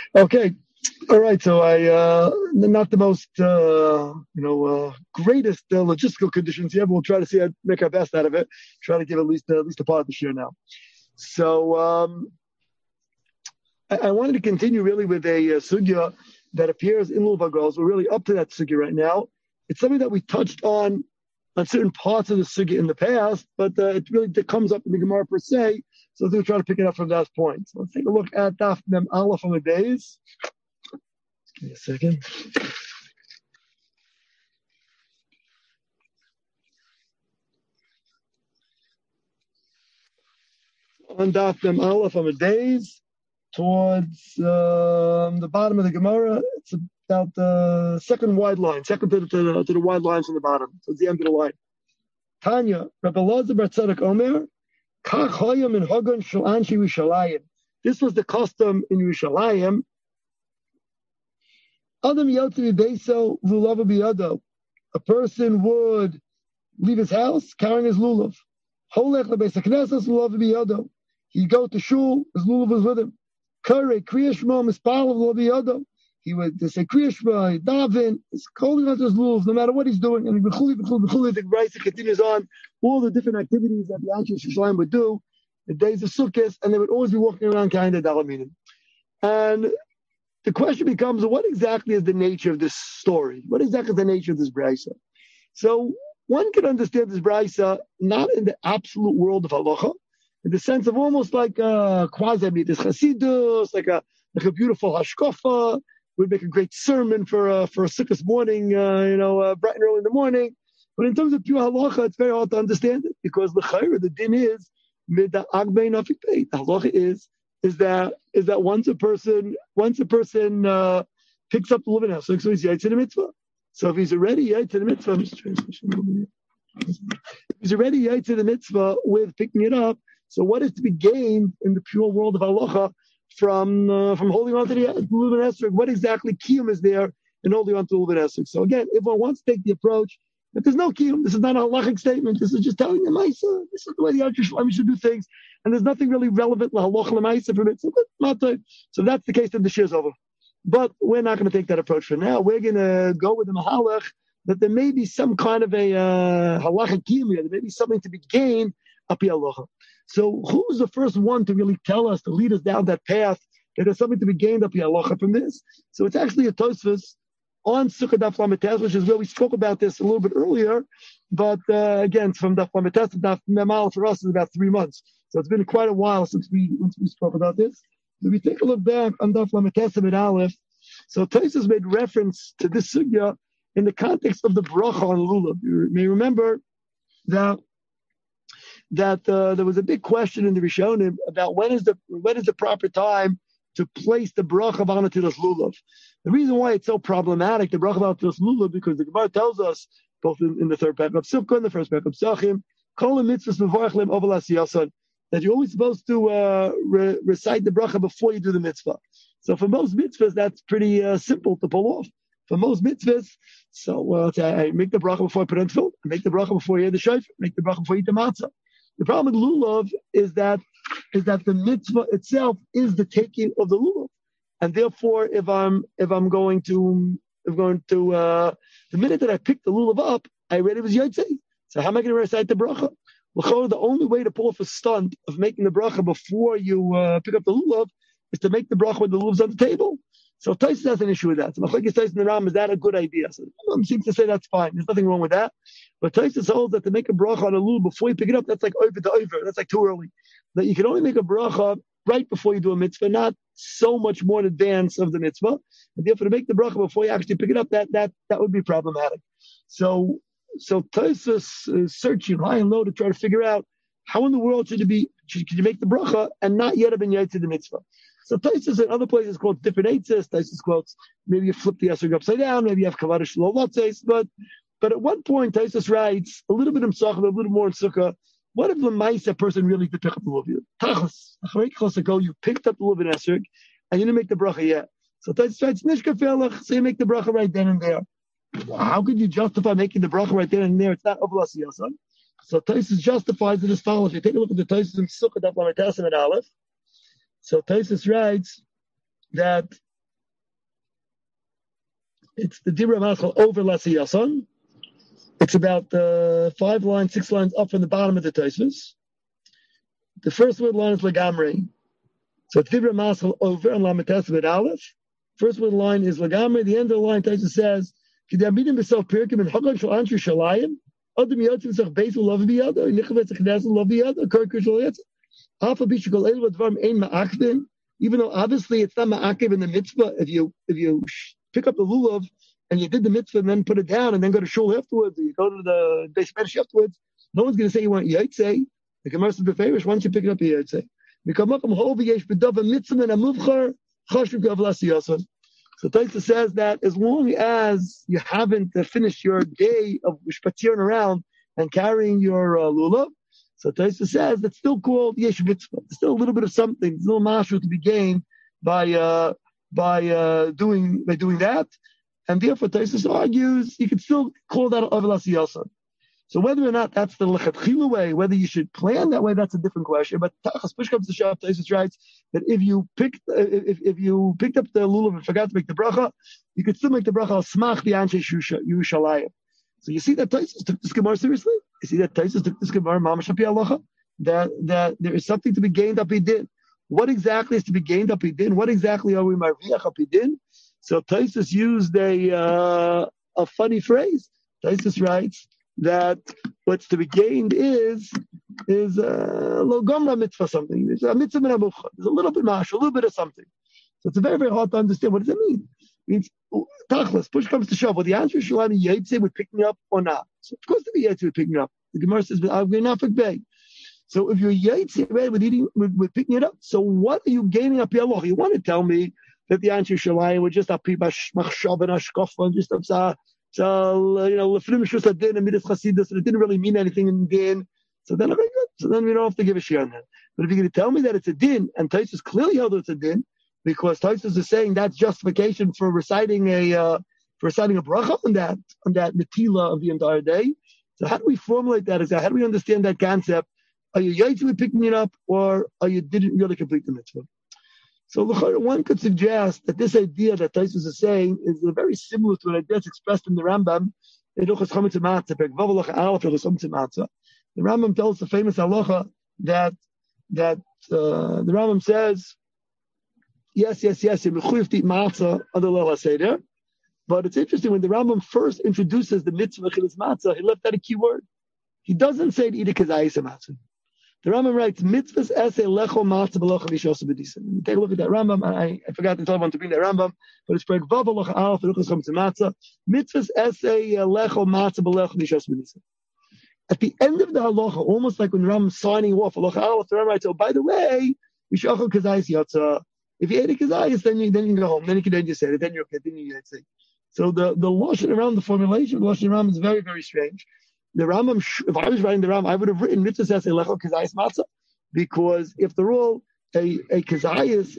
Okay. All right. So not the most, greatest logistical conditions here, but we'll try to see, make our best out of it. Try to give at least a part of the share now. So I wanted to continue really with a sugya that appears in Lulav. We're really up to that sugya right now. It's something that we touched on certain parts of the sugya in the past, but it really comes up in the Gemara per se. So we'll try to pick it up from that point. So let's take a look at Daf Mem Aleph on the days. Give me a second. On Daf Mem Aleph on the days, towards the bottom of the Gemara, it's about the second wide line, second to the wide lines on the bottom. So it's the end of the line. Tanya, Rabbi Elazar bar Tzadok Omer, Kach Hayam in Hagan Shel Anshi Yerushalayim. This was the custom in Yerushalayim. Adam Yotzi Beiso Lulav Biyado. A person would leave his house carrying his lulav. Holech lebeis haknesses lulav biyado. He'd go to shul, his lulav was with him. Kare Kriya Shema mispal lulav biyado. He would say Kriya Shema, daven, he's holding on to his lulav no matter what he's doing. And the Brisa continues on all the different activities that the Anshe Yerushalayim would do, the days of Sukkot, and they would always be walking around carrying their dalaminim. And the question becomes, what exactly is the nature of this story? What exactly is the nature of this brisa? So one can understand this brisa not in the absolute world of halacha, in the sense of almost like a quasi-midas chasidus, like a beautiful hashkafa, would make a great sermon for a Sukkot morning, bright and early in the morning. But in terms of pure halacha, it's very hard to understand it because the din is mid the agbei nafik pei. The halacha is that once a person picks up the living house, so he's yaitz in the mitzvah. So if he's already yaitz in the mitzvah, if he's already yaitz in the mitzvah with picking it up, so what is to be gained in the pure world of halacha from holding on to the living esrog? What exactly kiyum is there in holding on to the living esrog? So again, if one wants to take the approach that there's no kiyum, this is not a halachic statement. This is just telling the Maisa, this is the way the Anshe Yerushalayim should do things. And there's nothing really relevant lahaloch l'maisa from it. So that's the case that the shir is over. But we're not going to take that approach for now. We're going to go with the mahalach that there may be some kind of a halachic kiyum here. There may be something to be gained api halacha. So who's the first one to really tell us, to lead us down that path, that there's something to be gained api halacha from this? So it's actually a Tosfos on Sukkot Daf Lamed Tes, which is where we spoke about this a little bit earlier. But again, from Daf Lamed Tes to Daf Mem Aleph for us is about 3 months. So it's been quite a while since we spoke about this. If we take a look back on Daf Lamed Tes and Aleph, so Tosfos made reference to this sugya in the context of the bracha on lulav. You may remember that there was a big question in the Rishonim about when is the proper time to place the bracha of Anatilas lulav. The reason why it's so problematic, the bracha of Anatilas lulav, because the Gemara tells us both in the third paragraph of Sivkah and the first paragraph of Psachim, kol mitzvahs mevorach leim ovel asiyasan, that you're always supposed to recite the bracha before you do the mitzvah. So for most mitzvahs, that's pretty simple to pull off. For most mitzvahs, so I make the bracha before I put on tefillin, I make the bracha before I eat the shofar, make the bracha before I eat the matzah. The problem with lulav is that the mitzvah itself is the taking of the lulav, and therefore, if I'm going to the minute that I pick the lulav up, I already was yotzei. So how am I going to recite the bracha? Well, the only way to pull off a stunt of making the bracha before you pick up the lulav is to make the bracha when the lulav's on the table. So Tosfos has an issue with that. So Machlokes Tosfos and the Ram, is that a good idea? So seems to say that's fine. There's nothing wrong with that. But Tosfos holds that to make a bracha on a lulav before you pick it up, that's like over to over. That's like too early. That you can only make a bracha right before you do a mitzvah, not so much more in advance of the mitzvah. And therefore, to make the bracha before you actually pick it up, that would be problematic. So Tosfos is searching high and low to try to figure out how in the world should you make the bracha and not yet have been yaitz the mitzvah. So Tosfos in other places quotes different eitzes. Tosfos quotes maybe you flip the esrog upside down, maybe you have kavadish lo lotzes, but at one point Tosfos writes a little bit in Psachim, a little more in Sukkah. What if the Maisa person really did pick up the lulav? Tachas ago you picked up the lulav in esrog and you didn't make the bracha yet. So Tosfos writes nishka fe'elach, so you make the bracha right then and there. How could you justify making the bracha right then and there? It's not avlas yasan. So Tosfos justifies it as follows. You take a look at the Tosfos in Sukkah Daf Lamed Tes and Aleph. So Tosfos writes that It's the Dibra Maschal over Lassi Yason. It's about 5 lines, 6 lines up from the bottom of the Tosfos. The first word line is Lagamri. So it's Dibra Maschal over and Lamites with Aleph. First word line is Lagamri. The end of the line, Tosfos says, Kedabidim b'sof pirkim and Hagam shal anshu shalayim. Adam yotzim sach beis love biyad. Nichavet zechdas love biyad. Karkur shal yetz. Alpha bishukol el vadvarim ein ma'akvin. Even though obviously it's not ma'akiv in the mitzvah. If you pick up the lulav and you did the mitzvah and then put it down and then go to shul afterwards, or you go to the beis medrash afterwards, no one's going to say you want yaitse. The Gemara says beferish. Once you pick it up, you yaitse. Mikamakam hol v'yesh b'dav mitzvah and a muvchar chashuv gavlas yason. So Taisa says that as long as you haven't finished your day of shpatzirin around and carrying your lulav, so Taisa says that's still called yesh mitzvah. There's still a little bit of something, there's a little mashu to be gained by doing that, and therefore Taisa argues you could still call that avlas yason. So whether or not that's the lechatchila way, whether you should plan that way, that's a different question. But tachas push comes to shove, Tosfos writes that if you picked up the lulav and forgot to make the bracha, you could still make the bracha al smach the anshe Yerushalayim. So you see that Tosfos took this Gemara seriously. You see that Tosfos took this Gemara mamash api halacha, that there is something to be gained up din. What exactly is to be gained up din? What exactly are we marviach up din? So Tosfos used a funny phrase. Tosfos writes that what's to be gained is lo gomra mitzvah something. There's a mitzvah min hamucha. There's a little bit mash, a little bit of something. So it's very, very hard to understand. What does it mean? It means tachlis, push comes to shove. Well, the answer is shalani yaitse would pick me up or not. So of course the yaitse would pick me up. The Gemara says I'm going nafik bay. So if you're yaitse with picking it up, so what are you gaining up here? You want to tell me that the answer is shalani would just api machshav and ashkofa and just so, Lefnim Shus Adin and Midas Chasidus, it didn't really mean anything in din. So then, very good. So then we don't have to give a share on that. But if you're going to tell me that it's a din, and Tosfos clearly held it's a din, because Tosfos is saying that's justification for reciting a bracha on that netila of the entire day. So how do we formulate that? How do we understand that concept? Are you yaitz with picking it up, or are you didn't really complete the mitzvah? So one could suggest that this idea that Tosfos is saying is very similar to an idea that's expressed in the Rambam in Hilchos Chametz Matzah, Perek Vav Halacha Aleph Hilchos Chametz Matzah. The Rambam tells the famous halacha that the Rambam says, yes, you're mechuyev to eat matzah under Leil HaSeder. But it's interesting, when the Rambam first introduces the mitzvah Chilas Matzah, he left out a key word. He doesn't say to eat a kazayis matzah. The Rambam writes, mitzvahs esse lecho matzah b'locha v'shosa b'disim. Take a look at that Rambam. I forgot to tell everyone to bring that Rambam, but it's Perek Vav Halacha Aleph Hilchos Chametz Matzah. Mitzvahs esse lecho matzah b'locha v'shosa b'disim. At the end of the halacha, almost like when the Rambam's signing off Halacha Aleph, the Rambam writes, oh, by the way, v'shachol kazayis yatzah. If you ate a kazayis, then you can go home. Then you can just say it. Then you're okay. Then you say. So the lashon around the formulation of lashon Rambam is very, very strange. The Rambam, if I was writing the Rambam, I would have written mitzvah says lecho kazayis matzah, because after all, a kazayis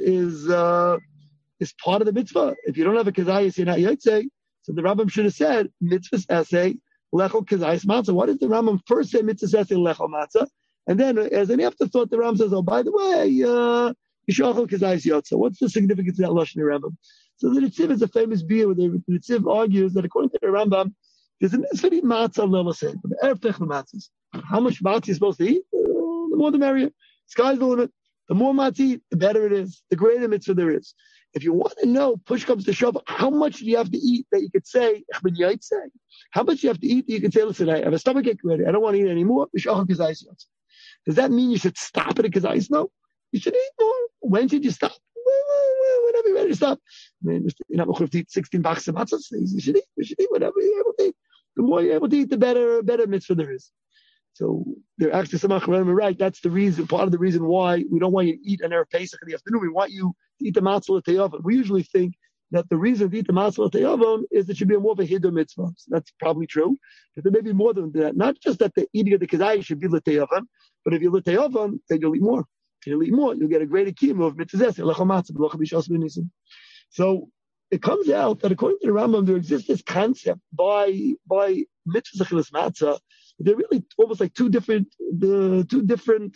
is part of the mitzvah. If you don't have a kazayis, you're not yaitse. So the Rambam should have said mitzvah essay lecho kazayis matzah. Why does the Rambam first say mitzvah essay lecho matzah, and then as an afterthought, the Rambam says, oh, by the way, yishachol kazayis yatzah. What's the significance of that lashon in the Rambam? So the Ritziv is a famous beer where the Ritziv argues that according to the Rambam, there's a mitzvah to eat matzah on Leil HaSeder. The erev techel matzahs. How much matzah you're supposed to eat? The more the merrier. Sky's the limit. The more matzah you eat, the better it is. The greater mitzvah there is. If you want to know, push comes to shove, how much do you have to eat that you could say, how much do you have to eat that you could say, listen, I have a stomachache ready. I don't want to eat anymore. Does that mean you should stop at a kazayis? No. You should eat more. When should you stop? Whenever you're ready to stop. I mean, you're not going to eat 16 boxes of matzahs. You should eat whatever you're able to eat. The more you're able to eat, the better mitzvah there is. So they're actually some Acharonim are right. That's the reason, part of the reason why we don't want you to eat an erev Pesach in the afternoon. We want you to eat the matzah l'teyavon. We usually think that the reason to eat the matzah l'teyavon is it should be more of a hiddur mitzvah. So that's probably true. But there may be more than that. Not just that the eating of the kazayis should be l'teyavon, but if you're l'teyavon, then you'll eat more. You'll eat more. You'll get a greater kiyum of mitzvah lecho matzah b'locha b'shas b'nisim. So it comes out that according to the Rambam, there exists this concept by mitzvah chilas matzah. They're really almost like two different dimensions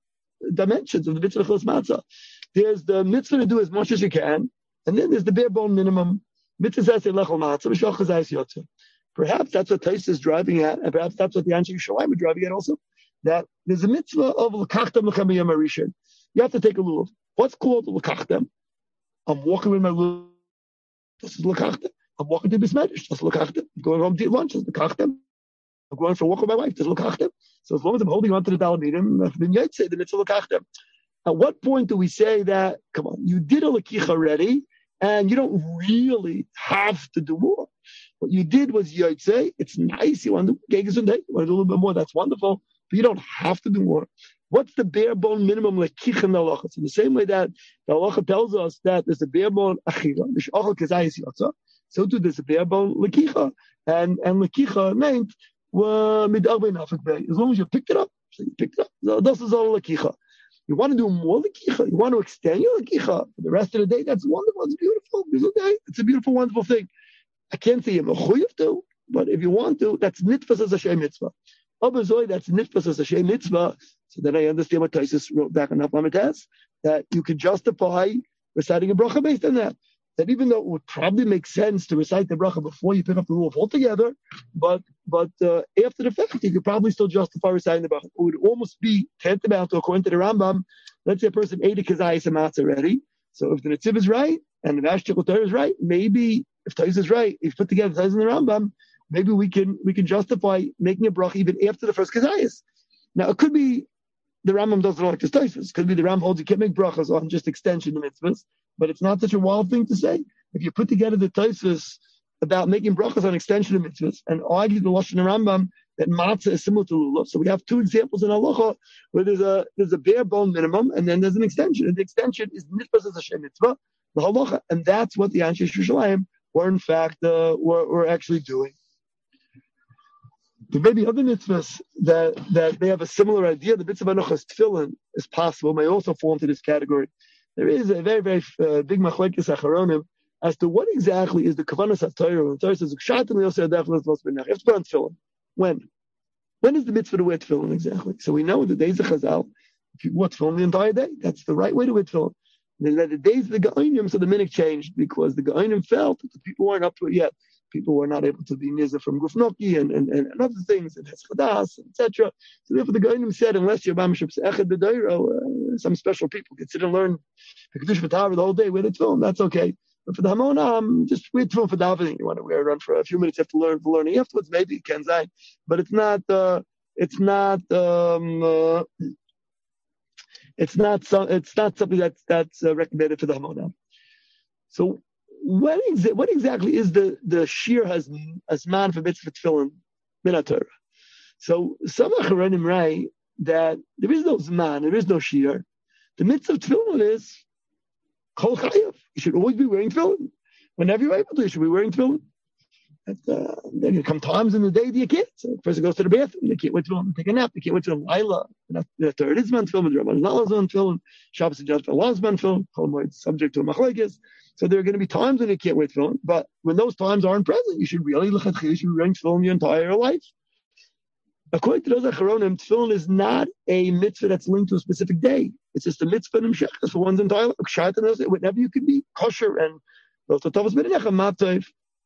of the mitzvah chilas matzah. There's the mitzvah to do as much as you can, and then there's the bare bone minimum. Perhaps that's what Tais is driving at, and perhaps that's what the Anshe Yerushalayim are driving at also. That there's a mitzvah of l'kachtem l'chem b'yom harishon. You have to take a lulav. What's called l'kachtem? I'm walking with my lulav. This is l'kachtem. I'm walking to Bismedish. That's l'kachtem. I'm going home to eat lunch. That's l'kachtem. I'm going for a walk with my wife. That's l'kachtem. So as long as I'm holding on to the dalamidim, I've been yaitse, then it's a l'kachtem. At what point do we say that, come on, you did a l'kicha already, and you don't really have to do more? What you did was yaitse. It's nice. You want to do gegas and day. You want to do a little bit more. That's wonderful. But you don't have to do more. What's the bare bone minimum l'kicha in the halacha? So in the same way that the halacha tells us that there's a bare bone achila, mish'achal kezayis yotza, so too there's a bare bone l'kicha, and l'kicha meant mid'arbein afik bay. As long as you picked it up, so you picked it up. So this is all l'kicha. You want to do more l'kicha, you want to extend your l'kicha for the rest of the day. That's wonderful. It's beautiful. It's a beautiful, wonderful thing. I can't say you're mechuyev to, but if you want to, that's nitfas as a shem mitzvah. Obviously, that's nitfas as a shem mitzvah. So then I understand what Taisus wrote back on Haflametes, that you can justify reciting a bracha based on that. That even though it would probably make sense to recite the bracha before you pick up the rule altogether, but after the fact, you could probably still justify reciting the bracha. It would almost be tantamount to, according to the Rambam, let's say a person ate a kazayis and matzah already. So if the Netziv is right and the Vashtikot Torah is right, maybe if Taisus is right, if you put together Taisus and the Rambam, maybe we can justify making a bracha even after the first kazayis. Now it could be the Rambam doesn't like this Taisus. Could be the Rambam holds you can't make brachas on just extension of mitzvahs, but it's not such a wild thing to say. If you put together the Taisus about making brachas on extension of mitzvahs and argue the Lashon Rambam that matzah is similar to lulav, so we have two examples in halacha where there's a bare bone minimum and then there's an extension, and the extension is mitzvahs as a shem mitzvah, the halacha, and that's what the Anshe Yerushalayim were in fact were actually doing. There may be other mitzvahs that they have a similar idea. The mitzvah anochas tefillin is possible, may also fall into this category. There is a very, very big machlekes acharonim as to what exactly is the kavanas haTorah. The Torah says, "You have to put on tefillin." When is the mitzvah to wear tefillin exactly? So we know the days of Chazal, if you wore tefillin the entire day, that's the right way to wear tefillin. And then the days of the Gaonim, so the minhag changed because the Gaonim felt that the people weren't up to it yet. People were not able to be nizah from gufnoki and other things, and heschadas, etc. So therefore the Gaonim said, unless you're b'mishub se'echad b'doiro, some special people can sit and learn the Kedush V'Tavra the whole day with a tefillin, that's okay. But for the Hamonam, just wear tefillin for davening. You want to wear it on for a few minutes, you have to learn for learning afterwards, maybe it can sein. But it's not something that's recommended for the Hamonam. So what exactly is the shir has man for mitzvah tefillin min Torah? So some acharonim write that there is no zman, there is no shir. The mitzvah tefillin is kol chayav. You should always be wearing tefillin. Whenever you're able to, you should be wearing tefillin. Then you come times in the day that you can't. So the person goes to the bathroom, they can't wait tefillin, take a nap, they can't wait tefillin. Laila, the Torah is man tefillin, the Rabban Zallah is man tefillin, Shabbos and Judgment Allah is man tefillin, Chol Moed subject to a machlekes. So there are going to be times when you can't wear tefillin, but when those times aren't present, you should really you should be wearing tefillin your entire life. According to those acharonim, tefillin is not a mitzvah that's linked to a specific day. It's just a mitzvah and imshechas for one's entire life. Whenever you can be kosher and the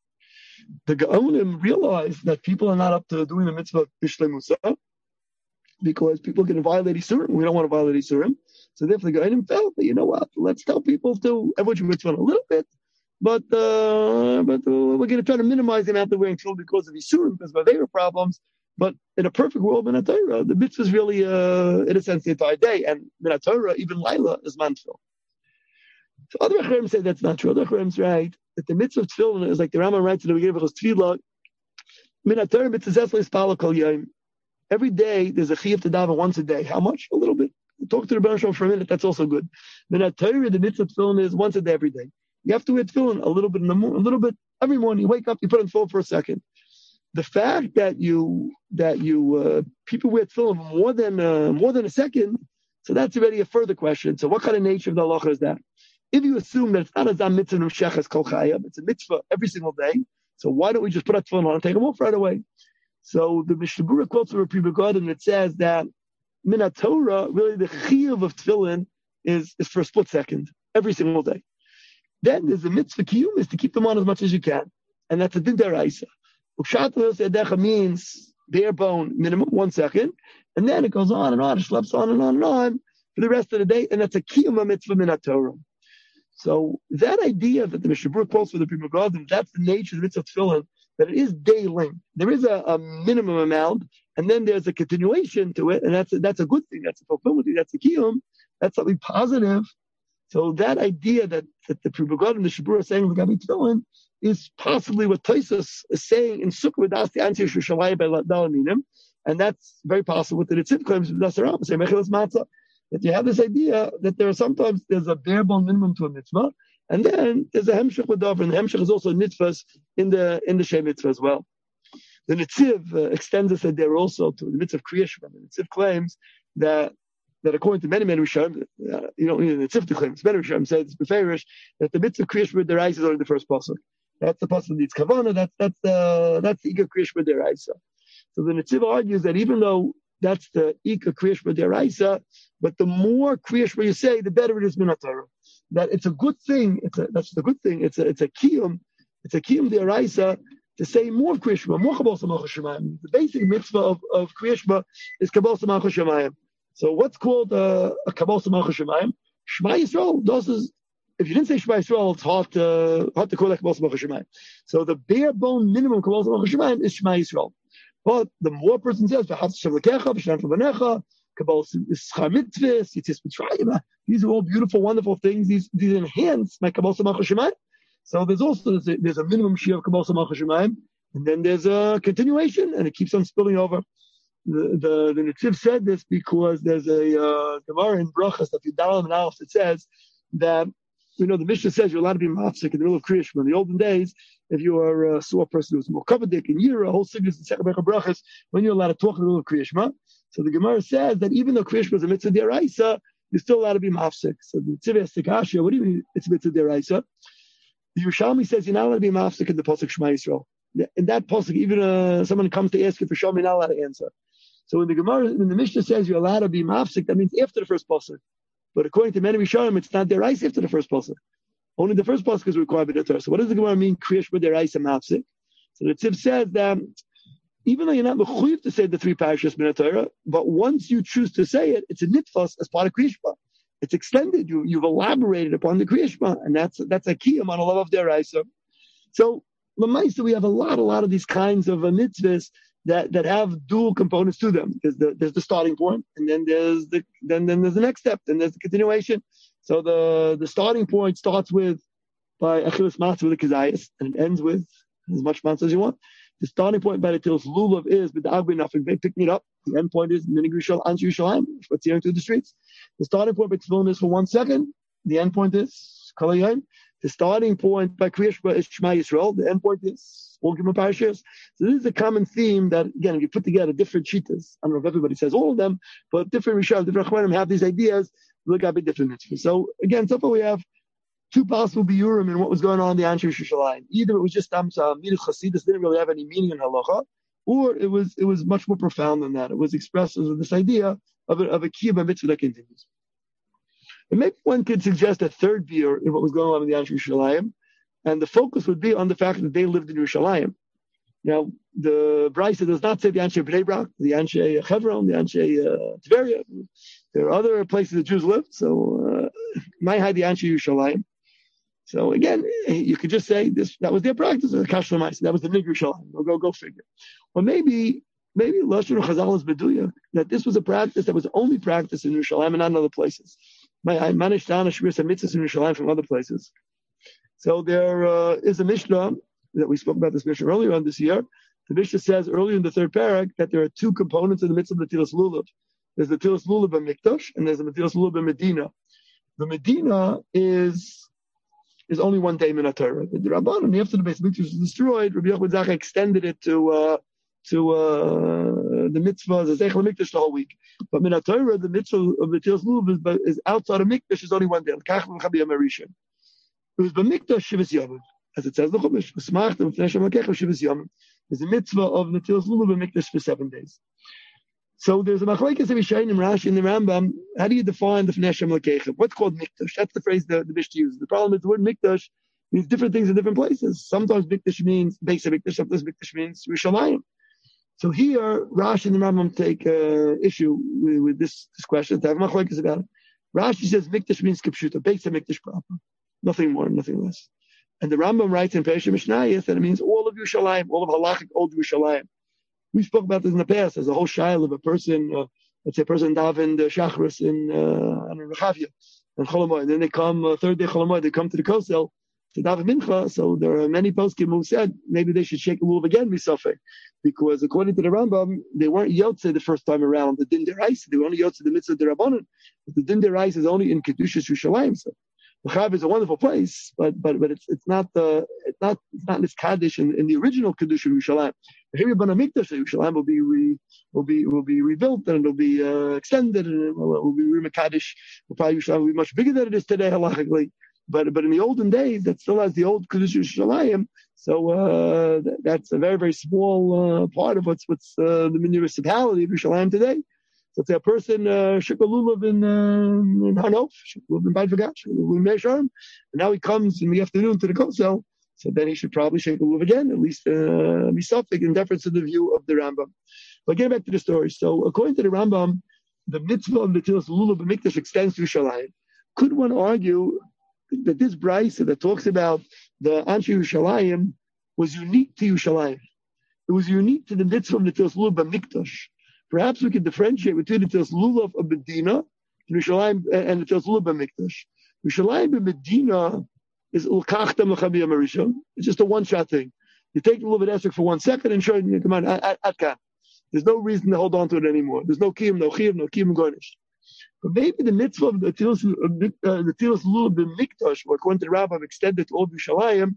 Gaonim realized that people are not up to doing the mitzvah bishleimusa because people can violate Isurim. We don't want to violate Isurim. So therefore the Gaonim felt that, you know what, let's tell people to everyone should wear tefillin a little bit, but we're going to try to minimize the amount of wearing tefillin because of Isurim, because of their problems. But in a perfect world, Min HaTorah, the mitzvah is really, in a sense, the entire day. And Min HaTorah, even Laila, is man tefillin. So other Acharim say that's not true. Other Acharim right that the mitzvah of tefillin is like the Rambam writes in the beginning of his tefillah. Min HaTorah mitzvah zesla ispala kol yom. Every day there's a chiyuv to daven once a day. How much? A little bit. Talk to the Rebbeinu Shalom for a minute. That's also good. Min HaTorah, the mitzvah of tefillin is once a day, every day. You have to wear tefillin a little bit in the morning, a little bit every morning. You wake up, you put it on tefillin for a second. The fact that people wear tefillin more than a second, so that's already a further question. So what kind of nature of the halacha is that? If you assume that it's not a zam mitzvah sheches kol chayab, it's a mitzvah every single day. So why don't we just put our tefillin on and take them off right away? So the Mishnah Berurah quotes from Rabbi Yehuda and it says that Min HaTorah, really the chiyuv of tefillin is for a split second every single day. Then there's a mitzvah kiyum is to keep them on as much as you can. And that's a din deraisa. Upshatos edecha means bare bone minimum, 1 second. And then it goes on and on, it schleps on and on and on for the rest of the day. And that's a kiyum mitzvah min Torah. So that idea that the Mishnah Berurah quotes for the Pri Megadim, that's the nature of the mitzvah tefillin, that it is day length. There is a minimum amount, and then there's a continuation to it, and that's a good thing. That's a fulfillment thing. That's a kiyum. That's something positive. So that idea that the Pri Megadim, the Mishnah Berurah is saying regarding tefillin, is possibly what Tosfos is saying in Sukkah with the answer Shushalayim by Dalaminim, and that's very possible with the Netziv claims with Dasaram, say Mechilas Matzah. That you have this idea that there's a bare bone minimum to a mitzvah, and then there's a hemshech with davar, and the hemshech is also mitzvahs in the Shem mitzvah as well. The Netziv extends this idea also to the mitzvah of Kriya Shema. The Netziv claims that according to many Rishonim, you don't need the Netziv claims. Many Rishonim say it's beferish that the mitzvah of Kriya Shema deraisa is only the first pasuk. That's the pasuk that needs kavana. That's the Ika Kriya Shema deraisa. So the Netziv argues that even though that's the Ika Kriya Shema deraisa, but the more Kriya Shema you say, the better it is min Torah. That it's a good thing. That's the good thing. It's a kiyum. It's a kiyum deraisa to say more Kriya Shema, more Kabbalah Samach Shemayim. The basic mitzvah of Kriya Shema is Kabbalah Samach Shemayim. So what's called a Kabbalah Samach Shemayim? Shema Yisrael. If you didn't say Shema Yisrael, it's hard to call that Kabbalah Samach Shemayim. So the bare bone minimum Kabbalah Samach Shemayim is Shema Yisrael. But the more a person says, these are all beautiful, wonderful things. These enhance my Kabbalah Samach Shemayim. So there's a minimum share of Kabbalah Samach Shemayim, and then there's a continuation, and it keeps on spilling over. The Netziv said this because there's a Gemara in Brachas that Yudalam and Aleph that says that the Mishnah says you're allowed to be mafsik in the middle of Kriya Shema. In the olden days, if you are a sore person who's more kavadik and Yira, a whole sickness in Sechem Brachas, when you're allowed to talk in the middle of Kriya Shema. So the Gemara says that even though Kriya Shema is a mitzvah deraisa, you're still allowed to be mafsik. So the Netziv asks the kasha, what do you mean it's a mitzvah deraisa? The Yerushalmi says you're not allowed to be mafsik in the pasuk Shema Yisrael. In that pasuk, even someone comes to ask you for Shalom, you're not allowed to answer. So when the Mishnah says you're allowed to be mafsik, that means after the first pasuk. But according to many Rishonim, it's not deraisa after the first pasuk. Only the first pasuk is required by the Torah. So what does the Gemara mean? Kriya Shema deraisa mafsik. So the Tziv says that even though you're not mechuyev to say the 3 parashas min Torah, but once you choose to say it, it's a nitfas as part of Kriya Shema. It's extended. You've elaborated upon the Kriya Shema, and that's a kiyum on a level of deraisa. So l'maisa, we have a lot of these kinds of mitzvahs that have dual components to them. There's the starting point, and then there's the next step, then there's the continuation. So the starting point starts by achilas matzah with the kazayas, and it ends with as much matzah as you want. The starting point by the Tilas Lulav is with the Agbi Nafik, picking it up. The end point is Minig Rishal Anshe Yerushalayim, what's hearing through the streets. The starting point by Tefillin is for 1 second. The end point is Kol Hayom. The starting point by Kriya Shema is Shema Yisrael. The end point is all Gimel Parashas. So this is a common theme that, again, if you put together different shitas, I don't know if everybody says all of them, but different Rishal, different Chwanim have these ideas, look at different mitzvahs. So again, so far we have 2 possible biurim in what was going on in the Anshe Yerushalayim. Either it was just Midah Chasidus, didn't really have any meaning in halacha, or it was much more profound than that. It was expressed as this idea of a kiyum mitzvah that continues. And maybe one could suggest a third biur in what was going on in the Anshe Yerushalayim, and the focus would be on the fact that they lived in Yerushalayim. Now, the Brisa does not say the Anshe Bnei Brak, the Anshe Hebron, the Anshe Tveria. There are other places that Jews lived, so my high the Anshe Yerushalayim. So again, you could just say that was their practice. That was the Minig Rishal. Go figure. Or maybe Lashon Chazal is beduya that this was a practice that was only practiced in Yerushalayim and not in other places. I managed to shmir some mitzvahs in Yerushalayim from other places. So there is a Mishnah that we spoke about this Mishnah earlier on this year. The Mishnah says earlier in the 3rd parak that there are 2 components in the midst of the Tilas Lulav. There's the Tilas Lulav Mikdash and there's the Tilas Lulav Medina. The Medina is only 1 day min Torah. The Rabbanan, after the Beis Mikdash was destroyed, Rabbi Yochanan Zakkai extended it to the mitzvah as a Zeichel Mikdash the whole week. But min Torah, the mitzvah of the Tilas Lulav is outside of Mikdash is only 1 day. It was B'Mikdash Shivas Yomim, as it says the Chumash. V'smachtem v'fnei Hashem Elokecha Shivas Yomim. There's a mitzvah of the Tilas Lulav B'Mikdash for 7 days. So there's a machlokes of Yishayim, Rashi, and the Rambam. How do you define the Fnei Lekechem? What's called mikdash? That's the phrase the Mishnah uses. The problem is the word mikdash means different things in different places. Sometimes mikdash means base of mikdash. Sometimes mikdash means Yerushalayim. So here, Rashi and the Rambam take issue with this question. They have machlokes about it. Rashi says mikdash means kipshuta, base of mikdash proper, nothing more, nothing less. And the Rambam writes in Perishim Mishnayos that it means all of Yerushalayim, all of halachic old Yerushalayim. We spoke about this in the past as a whole shail of a person, let's say a person davened Shachris in Rechavia and Chol and then they come third day Chol they come to the Kosel to daven Mincha. So there are many poskim who said maybe they should shake a lulav again misafek, because according to the Rambam they weren't yotze the first time around the din derais, they were only yotze the mitzvah derabanan. But the din derais is only in kedushas Yerushalayim. So Rechav is a wonderful place, but it's not this kaddish in the original kedusha Yerushalayim. Here we Mikdash Yerushalayim will be rebuilt and it'll be extended and it will be Kaddish. Probably Yerushalayim will be much bigger than it is today halachically. But in the olden days, that still has the old kedusha Yerushalayim. So that's a very very small part of what's the municipality of Yerushalayim today. So it's a person shook a lulav in Hanof, shook a lulav in Beit Vagat, shook a lulav in Meisharm, and now he comes in the afternoon to the Kosel. So then he should probably shake a lulav again, at least misafik in deference to the view of the Rambam. But getting back to the story, so according to the Rambam, the mitzvah of the Netilas lulav b'mikdash extends to Yerushalayim. Could one argue that this brayso that talks about the Anshe Yerushalayim was unique to Yerushalayim? It was unique to the mitzvah of the Netilas lulav b'mikdash. Perhaps we could differentiate between the Netilas lulav of Medina Yerushalayim and the Netilas lulav b'mikdash. Yerushalayim b'Medina is ulkachtem l'chabiyam harishon. It's just a one-shot thing. You take the lulav esrog for 1 second and show it. Come on, atkan. There's no reason to hold on to it anymore. There's no kiyum, no garnish. But maybe the mitzvah of the Netilas lulav b'mikdash, according to the Rabbah, extended to all Yerushalayim,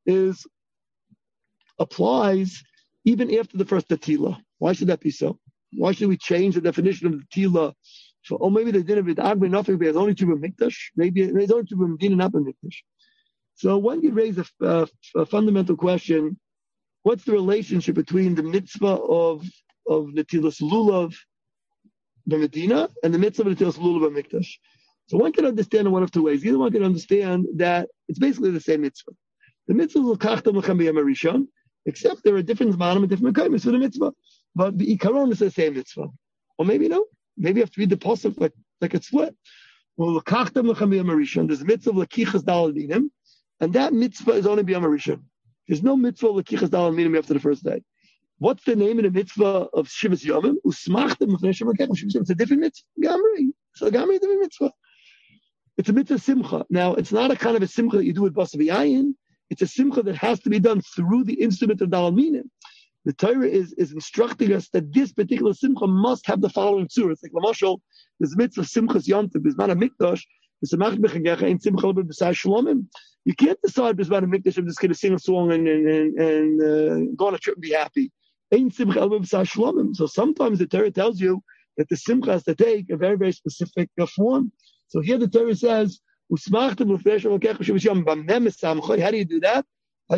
applies even after the first Netilah. Why should that be so? Why should we change the definition of the Tila? So, maybe they didn't have Agbe nothing, but it's only to Mikdash. Maybe it's only to Medina, not Mikdash. So one could raise a fundamental question: what's the relationship between the mitzvah of Netilas lulav b'Medina and the mitzvah of Netilas lulav b'Mikdash? So one can understand in one of two ways. Either one can understand that it's basically the same mitzvah. The mitzvah is l'kachtam l'chem b'yam harishon, except there are different zmanim and different mekaymis for the mitzvah. But the ikaron is the same mitzvah. Or maybe no. Maybe you have to read the pasuk like it's split. Well, l'kachtam l'chem b'yam harishon. There's a mitzvah of l'kichas dal dinim, and that mitzvah is only b'yam harishon. There's no mitzvah of l'kichas dal dinim after the first day. What's the name of the mitzvah of Shivas Yomim? Usmachtem l'fnei Hashem Lekechem. It's a different mitzvah. Gamri. It's a different mitzvah. It's a mitzvah simcha. Now, it's not a kind of a simcha that you do with Basa V'yayin. It's a simcha that has to be done through the instrument of Dal Minim. The Torah is instructing us that this particular simcha must have the following tzura. It's like Lamashal, there's a mitzvah simchas yontiv, Bizman HaMikdash, B'samach b'chagecha, in simcha l'bed b'sai shalomim. You can't decide Bizman HaMikdash, I'm just going to sing a song and go on a trip and be happy. Ain't simcha l'bed b'sai shalomim. So sometimes the Torah tells you that the simcha has to take a very, very specific form. So here the Torah says, Usmachtem l'fnei Hashem Lekechem Shivas Yomim b'mem esamcha. How do you do that? But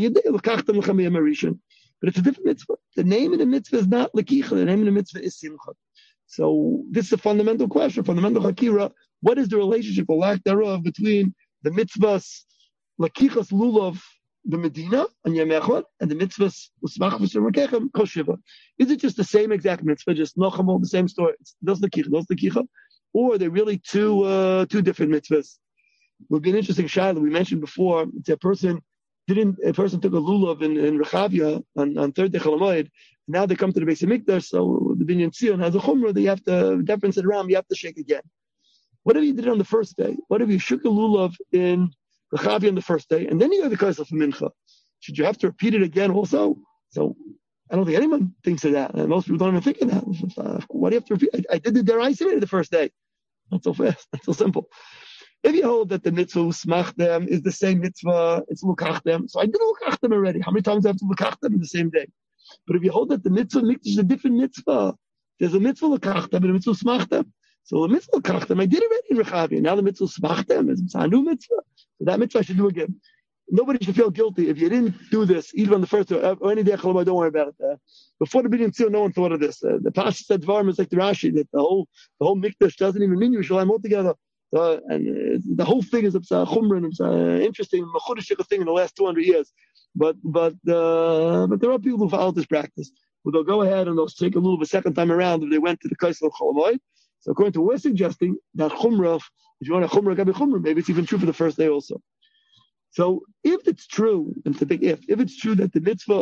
it's a different mitzvah. The name of the mitzvah is not Lekicha. The name of the mitzvah is Simcha. So this is a fundamental question, fundamental hakira. What is the relationship or lack thereof between the mitzvahs Lekichas lulav the Medina and Yom Echad and the mitzvahs Usmach v'Shem Lekechem Kol Shiva? Is it just the same exact mitzvah, just Nochamo, the same story? Those Lekicha, or are they really two different mitzvahs? It would be an interesting shayla. We mentioned before, it's a person took a lulav in Rechavia on third day Chol Hamoed. Now they come to the Beis Hamikdash, so the Binyan Tzion has a chumrah that you have to deference it around. You have to shake again. What if you did it on the first day? What if you shook a lulav in Rechavia on the first day, and then you have the Kosel for Mincha? Should you have to repeat it again also? So I don't think anyone thinks of that, and most people don't even think of that. Why do you have to repeat? I did the deraisa the first day. Not so fast. Not so simple. If you hold that the mitzvah usmachtem is the same mitzvah, it's lukachtem. So I did lukachtem already. How many times do I have to lukachtem in the same day? But if you hold that the mitzvah mikdash is a different mitzvah, there's a mitzvah lukachtem and a mitzvah usmachtem. So the mitzvah lukachtem I did already in Rechavia. Now the mitzvah usmachtem is a new mitzvah. So that mitzvah I should do again. nobody should feel guilty if you didn't do this, either on the first or any day. Don't worry about it. Before the Binyan Tzil, no one thought of this. The Pasha said Dvarim is like the Rashi, that the whole Mikdash doesn't even mean Yerushalayim altogether. And the whole thing is Chumran. It's interesting, Mechudishik thing in the last 200 years. But there are people who follow this practice, who they'll go ahead and they'll take a little bit a second time around if they went to the Kaisel Cholamoid. So according to what we're suggesting, that Chumrah, if you want a Chumrah, Gabi Chumrah, maybe it's even true for the first day also. So if it's true, and it's a big if it's true that the mitzvah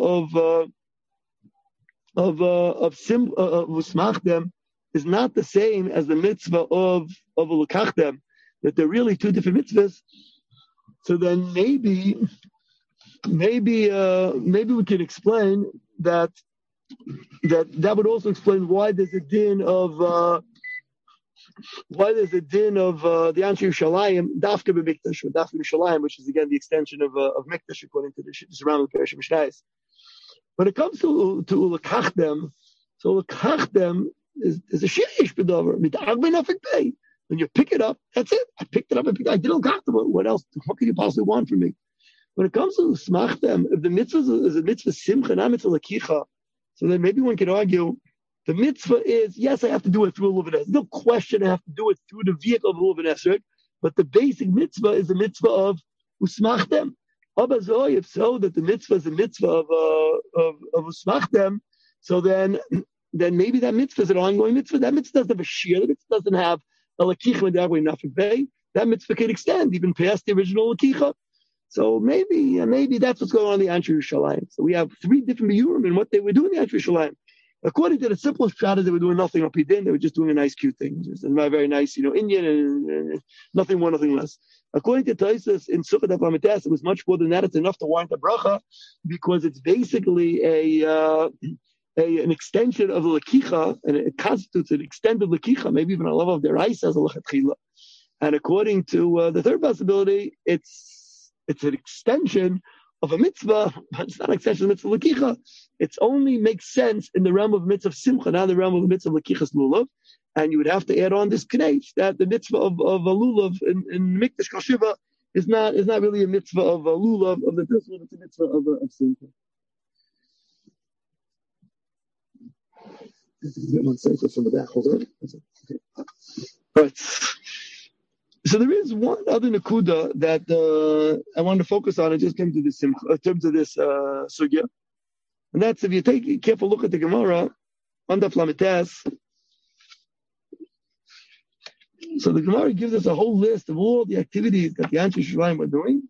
of Usmachdem is not the same as the mitzvah of Ulukachdem, that they're really two different mitzvahs, so then maybe we can explain that would also explain why there's a din of the Anshe Yerushalayim Dafka b'Mikdash, or Dafka b'Yerushalayim, which is again the extension of Mikdash according to the surrounding Parashah Mishnayos. When it comes to Ulukachdem, so Ulukachdem is a shirish b'davar mit'ag b'nafik pay. When you pick it up, that's it. I picked it up. I did Ulukachdem. What else? What could you possibly want from me? When it comes to Smachdem, if the mitzvah is a mitzvah simcha, not mitzvah lakicha, so then maybe one could argue the mitzvah is, yes, I have to do it through a Luven Esrog. No question I have to do it through the vehicle of a Luven Esrog, but the basic mitzvah is the mitzvah of Usmachdem. Abazoi, if so, that the mitzvah is a mitzvah of Usmachdem, so then maybe that mitzvah is an ongoing mitzvah. That mitzvah doesn't have a shear. The mitzvah doesn't have a lakicha and dagway nafik bay. That mitzvah can extend even past the original lakicha. So maybe that's what's going on in the Anshe Yerushalayim. So we have three different Biyurim in what they were doing in the Anshe Yerushalayim. According to the simplest shot, they were doing nothing up Pidin. They were just doing a nice, cute thing. Just a very nice, Indian and nothing more, nothing less. According to Taisus in Sukkot HaPamites, it was much more than that. It's enough to warrant a bracha because it's basically an extension of the lakicha, and it constitutes an extended lakicha, maybe even a level of their ice as a lachatchila. And according to the third possibility, it's an extension of a mitzvah, but it's not an extension of the mitzvah lakicha. It only makes sense in the realm of mitzvah simcha, not in the realm of the mitzvah lakichas lulav. And you would have to add on this knech that the mitzvah of a lulav in Mikdash Kashiva is not really a mitzvah of a lulav of the mitzvah, it's a mitzvah of simcha. Get one sentence from the back. Hold on. Okay. Right. So there is one other nakuda that I wanted to focus on. It just came to this in terms of this sugya, and that's if you take a careful look at the Gemara on the Flamites. So the Gemara gives us a whole list of all the activities that the Anshe Yerushalayim were doing.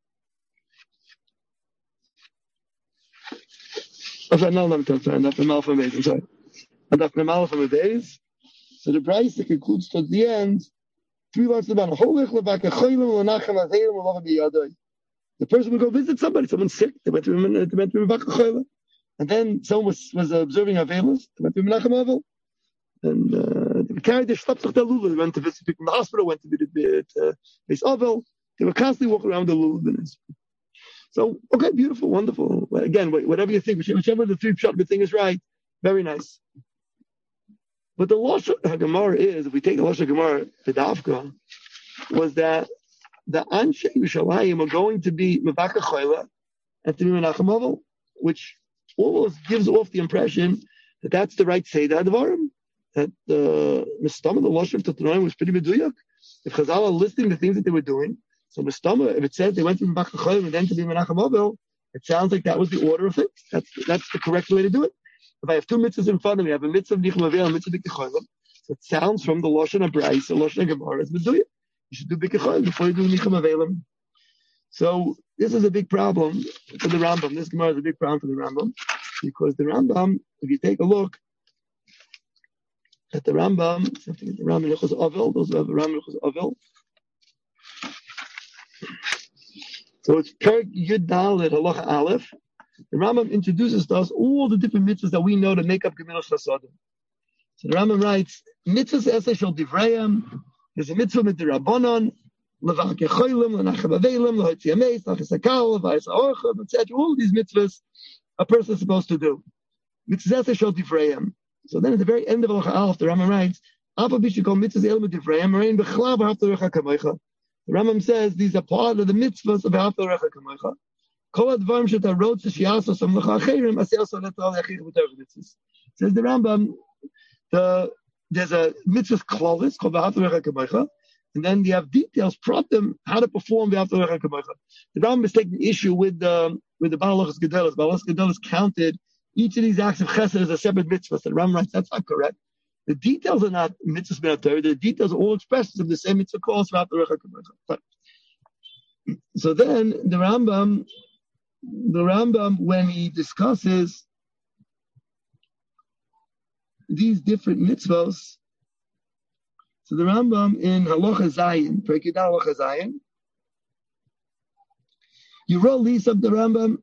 I'm sorry. So the Braisa concludes towards the end. 3 lines about the person would go visit somebody. Someone's sick. They went to him, and then someone was observing Avelis. They went to Menachem Avel, and they carried their shlapsach del lulav. They went to visit people in the hospital. Went to Beis Avel. They were constantly walking around the lulav. So okay, beautiful, wonderful. Again, whatever you think, whichever of the three pshat thing is right, very nice. But the Losh HaGemara is, if we take the Losh HaGemara, the Davka, was that the Anshe Yerushalayim are going to be Mevaka Choyla and to be Menachem Avel, which almost gives off the impression that that's the right Seder Advarim, that the Mistama, the Losh of Totanoim, was pretty meduyak. If Chazal are listing the things that they were doing, so Mistama, if it says they went to Mevaka Choyla and then to be Menachem Avel, it sounds like that was the order of things. That's the correct way to do it. If I have two mitzvahs in front of me, I have a mitzvah of Nichem Avel and a mitzvah of Bikkecholim. So it sounds from the Lashon HaBrais, the Lashon HaGemara, as Meduya. You should do Bikkecholim before you do Nichem Avelim. So this is a big problem for the Rambam. This Gemara is a big problem for the Rambam because the Rambam, if you take a look at the Rambam, something the Rambam Nechos Avel, those who have the Rambam Nechos Avel. So it's Perek Yud Dalet Halacha Aleph. The Rambam introduces to us all the different mitzvahs that we know to make up Gemilas Chasadim. So the Rambam writes, mitzvahs eseh shel divrayim, there's a mitzvah mitzvah levak yecholim, lenachem avelim, lehotzi ameis, lachis hakal, levayis haorchav, etc. All these mitzvahs a person is supposed to do. Mitzvahs eseh shel divrayim. So then at the very end of Halacha Aleph, the Rambam writes, Apa bishikol mitzvahs el mitzvahs divrayim, rein b'chlav ha'aftarecha kamoicha. The Rambam says these are part of the mitzvahs of V'ahavta l'orecha kamocha. Kol advarim she'ta rotze she'asa sam l'cha acherim aseh also l'tal l'achich b'torah mitzvahs. Says the Rambam, there's a mitzvah klalis called V'ahavta l'orecha kamocha, and then they have details, pratim, how to perform V'ahavta l'orecha kamocha. The Rambam is taking issue with the Balachas Gedolos. Balachas Gedolos counted each of these acts of chesed as a separate mitzvah. So the Rambam writes that's not correct. The details are not mitzvahs min haTorah. The details are all expressions of the same mitzvah calls V'ahavta l'orecha kamocha. So then the Rambam, when he discusses these different mitzvahs, so the Rambam in Halacha Zayin, Perek Yud Halacha Zayin, you roll these up the Rambam,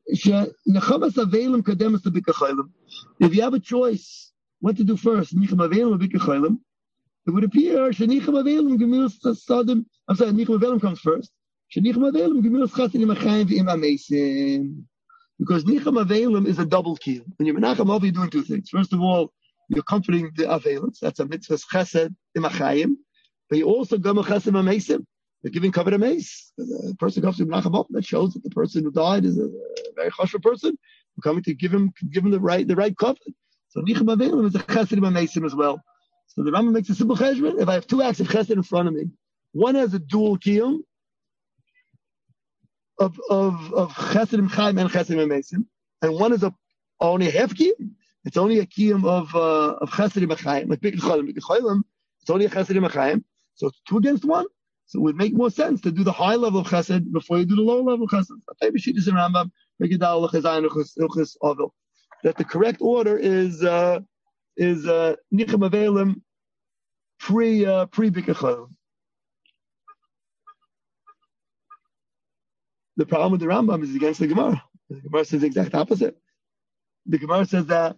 if you have a choice what to do first, Nicham Avelim or Bikachaylim, it would appear Nicham Avelim Gemilas Sadim. I'm sorry, Nicham Avelim comes first. Nicham Avelim Gemilas Chasadim Achayim V'im Amesim. Because Nicham Avelim is a double key. When you're Menachem Av, you're doing two things. First of all, you're comforting the Avelins. That's a mitzvah chesed im achayim. But you also go chesed im amesim. You're giving covered ames. The person comes to Menachem Av, that shows that the person who died is a very chashuv person. We're coming to give him the right cover. So Nicham Avelim is a chesed im amesim as well. So the Rambam makes a simple cheshbon. If I have two acts of chesed in front of me, one has a dual kiyum of chesed im chayim and chesed im amesim, and one is only a half kiyum. It's only a kiyum of chesed im achayim, like Bikachaylim. It's only a chesed im achayim. So it's 2 against 1. So it would make more sense to do the high level of chesed before you do the low level of chesed. That the correct order is Nicham Avelim pre Bikachaylim. The problem with the Rambam is against the Gemara. The Gemara says the exact opposite. The Gemara says that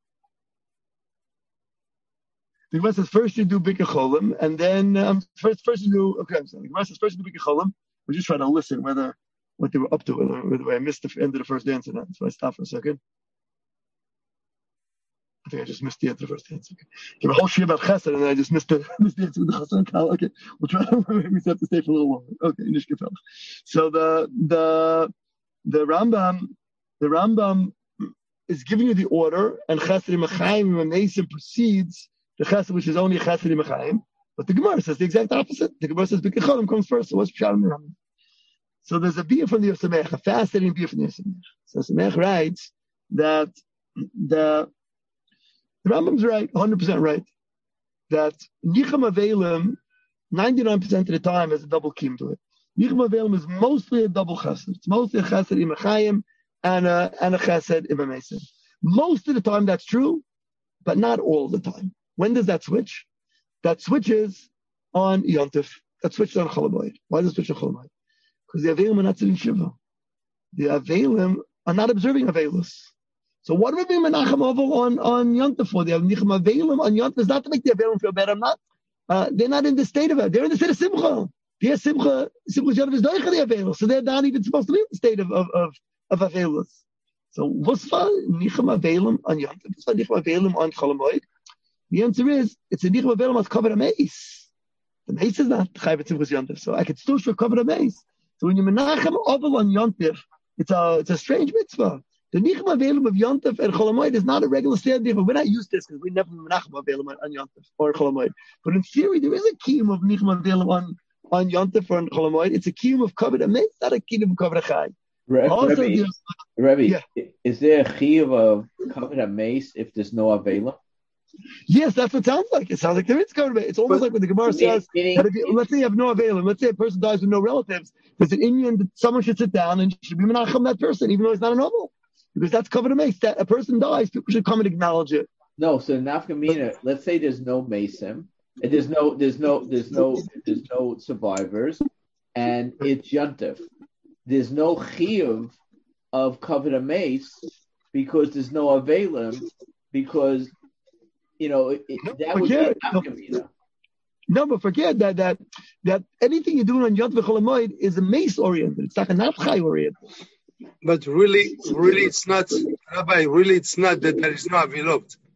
the Gemara says first you do Bikachaylim, and then first you do. Okay, I'm sorry. The Gemara says first you do Bikachaylim. We're just trying to listen what they were up to, whether I missed the end of the first dance or not. So I stopped for a second. I think I just missed the end of the first dance. Okay. Give a whole shit about Chesed, and then I just missed the answer with the Chesed. Okay, we'll try to maybe have to stay for a little longer. Okay, Nishkefel. So the Rambam is giving you the order, and Chesed Machayim when Nasim precedes the Chesed, which is only Chesed Machayim. But the Gemara says the exact opposite. The Gemara says Bikachayim comes first. So what's Pshat in the Rambam? So there's a beer from the Yosemech, a fascinating beer from the Yosemech. So Yosemech writes that the Rambam's right, 100% right, that Nicham Avelim, 99% of the time, has a double kiyum to it. Nicham Avelim is mostly a double chesed. It's mostly a chesed im achayim and a chesed im amesim. Most of the time that's true, but not all the time. When does that switch? That switches on Yontif. That switches on Chol Hamoed. Why does it switch on Chol Hamoed? Because the Avelim are not sitting Shiva. The Avelim are not observing Avelus. So what are we doing Menachem Oval on Yontif for? They have Nicham Avelim on Yontif. It's not to make the Avelim feel better. They're not in the state of it. They're in the state of Simcha. Their Simcha Yontif is doicha the Avelim. So they're not even supposed to be in the state of Avelus. So what's for Nicham Avelim on Yontif? What's for Nicham Avelim on Chol Hamoed? The answer is it's a Nicham Avelim that's covered a mace. The mace is not Chayv Simchas Yontif. So I could still show covered a mace. So when you Menachem Oval on Yontif, it's a strange mitzvah. The Nicham Avelim of Yontif and Chol Hamoed is not a regular standard, but we're not used to this because we never Menachem Avelim on Yontif or Chol Hamoed. But in theory, there is a kiyum of Nicham Avelim on Yontif or on Chol Hamoed. It's a kiyum of covered a mace, not a kiyum of covered a chay. Rebbe, yeah. Is there a chiyuv of covered a mace if there's no Avelim? Yes, that's what it sounds like. It sounds like there is covered a mace. It's almost like when the Gemara says that let's say you have no Avelim, let's say a person dies with no relatives, there's an Indian that someone should sit down and should be Menachem that person, even though he's not a noble. Because that's covered a mace. That a person dies, people should come and acknowledge it. No, so nafkamina. Let's say there's no mason, and there's no survivors, and it's yontif. There's no chiyuv of covered a mace because there's no avelim because that would be nafkamina. No, but forget that anything you're doing on Yontif Chol Hamoed is a mace oriented. It's like a nafchai oriented. But really, it's not, Rabbi. Really, it's not that there is no avilot.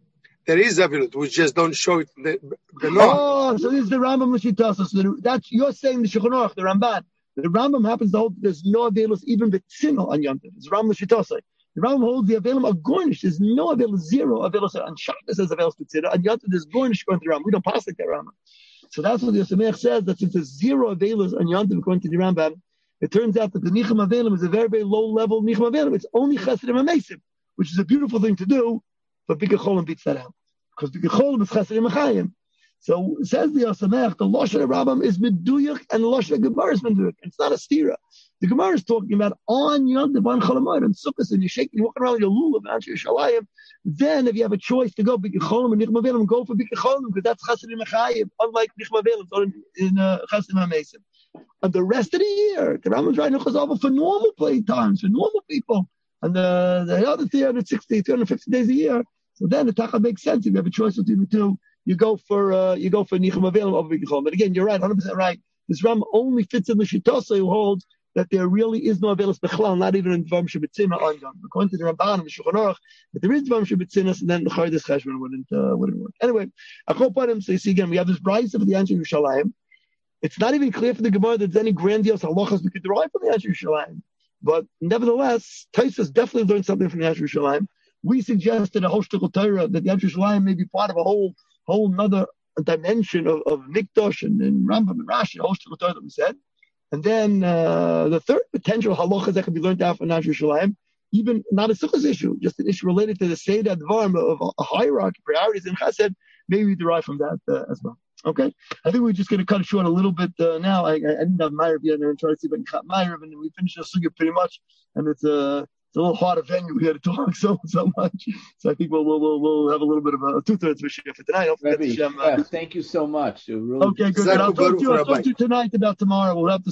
there is Avilut. We just don't show it the Noach. Oh, so this is the Rambam L'Shitasa. So that's you're saying the Shulchan Aruch, the Ramban. The Rambam happens to hold there's no Avelus even B'Tzino on Yom Tov. It's Rambam L'Shitasa. The Rambam holds the Avelim are Gornish. There's no Avelus, zero Avelus on Shabbos says Avelus B'Tzino. On Yom Tov there's Gornish going to the Rambam. We don't pass like that Rambam. So that's what the Yosemech says, that since there's zero Avelus on Yom Tov according to the Rambam, it turns out that the Nicham Avelim is a very, very low level Nicham Avelim. It's only Chesedim and Mesim, which is a beautiful thing to do, but Bikkur Cholim beats that out. Because Bikkur Cholim is Chesedim Mechayim. So says the Yosemech, the Lashon Rambam is Meduyach and the Lashon Gemara is Meduyach. It's not a stira. The Gemara is talking about on Yom Tov, on Cholamoid, and Sukkot, and you're walking around with your lulav, and Yerushalayim. Then, if you have a choice to go Bikkur Cholim and Nicham Avelim, go for Bikkur Cholim, because that's Chesedim Mechayim, unlike Nicham Avelim, it's in Chesedim Mesim. And the rest of the year, the Rambam's writing Chazal for normal play times, for normal people. And the other 360, 350 days a year. So then the Taka makes sense. If you have a choice between the two, you go for Nicham Avelim over Bikkur Cholim. But again, you're right, 100% right. This Rambam only fits in the Shitasa who holds that there really is no Avelis Bechlal, not even in Dvarim Shebetzina on Yom. According to the Ramban and the Shulchan Aruch, but there is Dvarim Shebetzina, and then the Chaydes Cheshvan wouldn't work. Anyway, I hope on him. So you see again, we have this Brayso for the answer Yerushalayim. It's not even clear for the Gemara that there's any grandiose halachas we could derive from the answer Yerushalayim. But nevertheless, Tosfos definitely learned something from the answer Yerushalayim. We suggested a whole shtickle Torah that the answer Yerushalayim may be part of a whole another dimension of Mikdash and Rambam and Rashi, a whole shtickle Torah that we said. And then the third potential halachas that could be learned out from Anshe Yerushalayim, even not a sukkahs issue, just an issue related to the Seder Dvarim of a hierarchy, priorities in Chesed, maybe we derive from that as well. Okay, I think we're just going to cut it short a little bit now. I didn't have Ma'ariv yet, and I'm trying to see if I can cut Ma'ariv, and we finished the sugya pretty much, and it's a little harder venue here to talk so much. So I think we'll have a little bit of a 2/3 for Shia for tonight. Rabbi, thank you so much. Really okay, good. I'll talk to you tonight about tomorrow. We'll have to